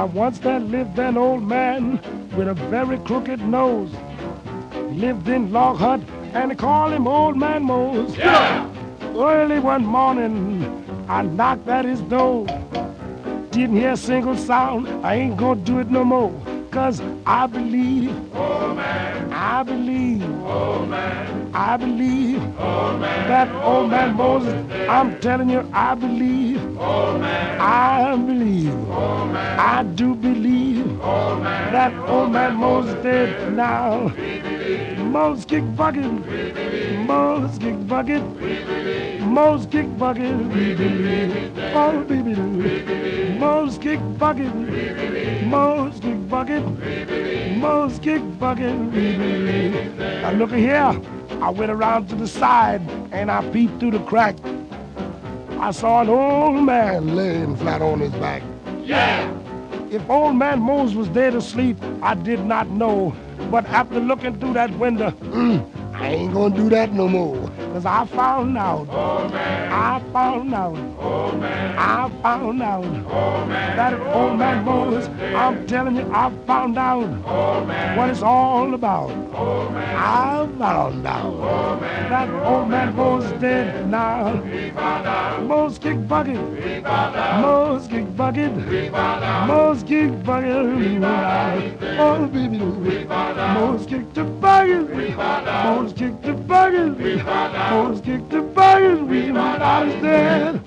Now once there lived an old man with a very crooked nose. He lived in Log Hut and they called him Old Man Mose. Yeah! Early one morning, I knocked at his door. Didn't hear a single sound, I ain't gonna do it no more. Cause I believe, Old man, I believe, old man, I believe old man, that Old Man Moses, I'm telling you, I believe, old man, I believe, old man, I do believe old man, that Old Man Moses dead now. Moses kick bucket, Moses kick bucket, Moses kick bucket, we believe, oh baby, Moses kick bucket, Moses kick bucket, Moses kick bucket, we believe. Now look here, I went around to the side and I peeped through the crack. I saw an old man laying flat on his back. yeah! If Old Man Moses was dead asleep, I did not know. But after looking through that window, I ain't gonna do that no more. Cause I found out, Old man, I found out, old man, I found out old man, that Old Man Moses, I'm telling you, I found out old man, what it's all about. old man, I found out old man, that Old Man Moses dead now. we found out, Moses kick bucket, we found out, Moses kick bucket, we found out, Moses kick bucket, oh baby, we found out, Moses kick the bucket, we found out, Moses kick the bucket, we found out, Moses kick the bucket, we found out he's dead.